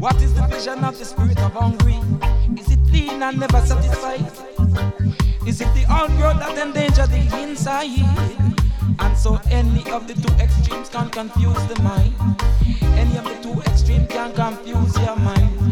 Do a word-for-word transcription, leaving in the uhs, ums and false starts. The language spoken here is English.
What is the vision of the spirit of hungry? Is it lean and never satisfied? Is it the outgrowth that endanger the inside? And so any of the two extremes can confuse the mind. Any of the two extremes can confuse your mind.